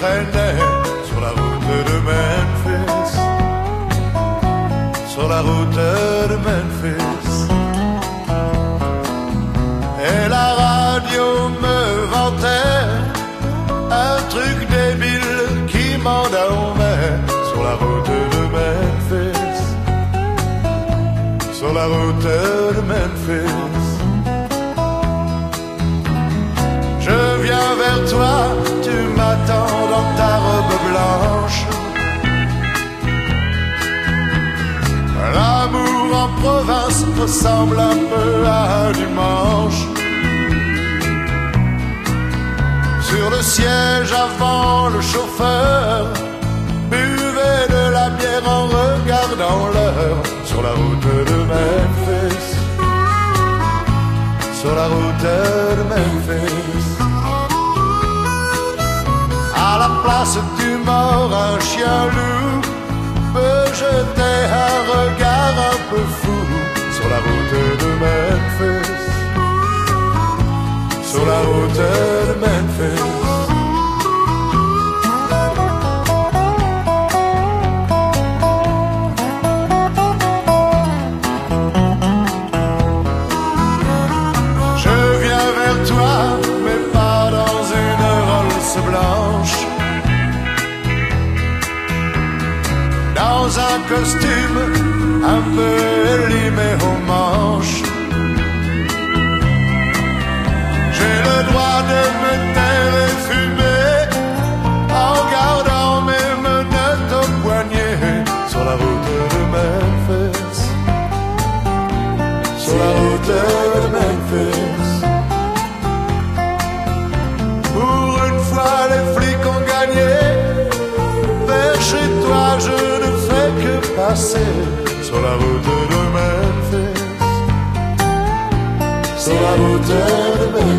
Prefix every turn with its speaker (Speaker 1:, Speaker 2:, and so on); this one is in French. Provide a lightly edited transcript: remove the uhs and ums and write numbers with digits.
Speaker 1: traînait sur la route de Memphis, sur la route de Memphis. Et la radio me vantait un truc débile qui m'endormait sur la route de Memphis, sur la route de Memphis. Je viens vers toi, tu m'attends dans ta robe blanche. L'amour en province ressemble un peu à un dimanche. Sur le siège avant, le chauffeur buvait de la bière en regardant l'heure. Sur la route de Memphis, sur la route de Memphis. À la place du mort, un chien loup me jetait un regard un peu fou. Sur la route de Memphis, sur la route de Memphis. Je viens vers toi, mais pas dans une Rolls blanche, dans un costume un peu élimé aux manches. J'ai le droit de me taire et fumer en gardant mes menottes au poignet. Sur la route de Memphis, sur la route de Memphis. Pour une fois les flics ont gagné, vers chez toi je ne fais que passer. Sur la route de Memphis, sur la route de Memphis.